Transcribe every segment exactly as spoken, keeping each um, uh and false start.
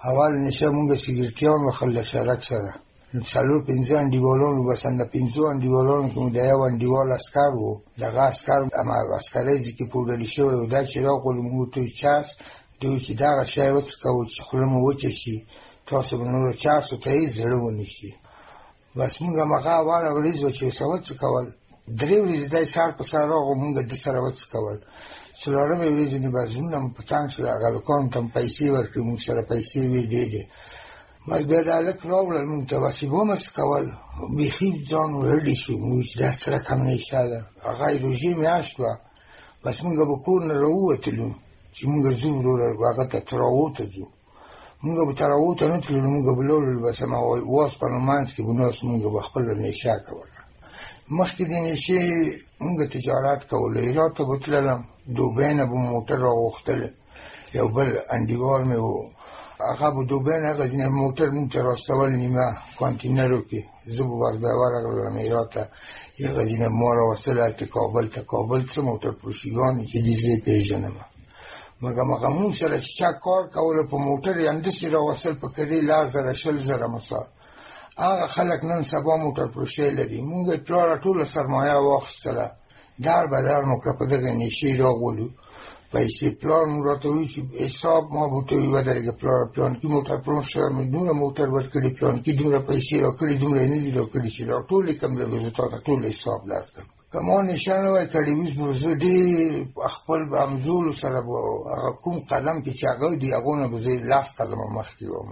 اول نشه مونږ سګرټیان وخل له شرک سره څلور پنځه انډیوالانو بس د پنځو انډیوالانو کې د یو انډیوال اسکر و دغه اسکر اما اسکرې چې پوډل شوی و دا چې راغلو موږ ته چاس دوی چې دغه شی وڅکو چې خوله مو وچه شي تاسو به نور چارسو ته یې زړه ونیسي بس مونږ هغه اوله ورځ و چې څه وڅکول درې ورځې دی سهار په سهار راغلو مونږ د سره وڅکول څلورمې ورځې نه بس زړونه مو په تنګ شول هغه هلکانو ته مو پیسې ورکړې مونږ سره پیسې وې ډېرې بس بیا د هلک راوړل مونږ ته بس یې ومڅکول بیخي ځان ورډې شو مونږ چې دا څه رقم نشته ده هغه یې روژې میاشت وه بس مونږ به کور نه راووتلو چې مونږ ځو وروره هغه ته تراوو ته ځو مونږ به تراوو ته نه تللو مونږ به لاړل بس همه واسپنو منځ کې به ناست مونږ به خپله نشه کوله مخکې د نشې مونږ تجارت کولو هرات ته به تللم دوبۍ نه به موټر راغوښتل یو بل انډیوال مې و هغه به دوبۍ نه هغه ځینې موټر مونږ ته راستول نیمه کانتینرو کې زه به بس بیا ورغلم هرات ته هغه ځینې ما راوستل هلته کابل ته کابل څه موټر فروشیګانې چې دې زه یې پېژنم مګر هغه مونږ سره چې چا کار کوله په موټر یې همداسې راوستل په کرې لس زره شل زره مثال هغه خلک نن سبا موټر فروشۍ لري مونږ یې پلاره ټوله سرمایه واخیستله در به در مو کړه په دغه نشې راغولو پیسې پلار مو راته وایي چې حساب ما به ورته وایي ودرېږه پلاره پلانکي موټر فروش سره مې دومره موټر ورکړي پلانکي دومره پیسې راکړي دومره یې نه دي راکړي چې را ټول یې کم دی به زه تا ته ټول حساب درکړم که ما نشه نه وای کړی اوس به زه ډېر خپل همزولو سره به هغه کوم قدم کې چې هغه دي هغو نه به زه لس قدمه مخکې وم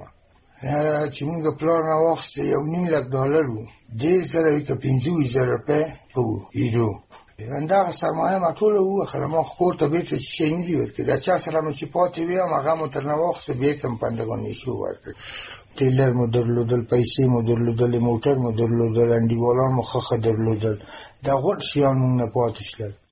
چې مونږ پلار نه واخیسته یو نیم لک ډالر و ډېر زره وي که پنځه ویشت زره روپۍ و ایرو همدغه سرمایه ما ټوله ووښله ما خو کور ته بېرته چې شی نه دي ورکړي د چا سره مې چې پاتې وي هم هغه مو ترنه واخیسته بېرته مو پندګان نشو ورکړي ټیلر مو درلودل پیسې مو درلودلې موټر مو درلودل انډیوالان مو ښه ښه درلودل دا غوټ شیان مونږ نه پاتې شول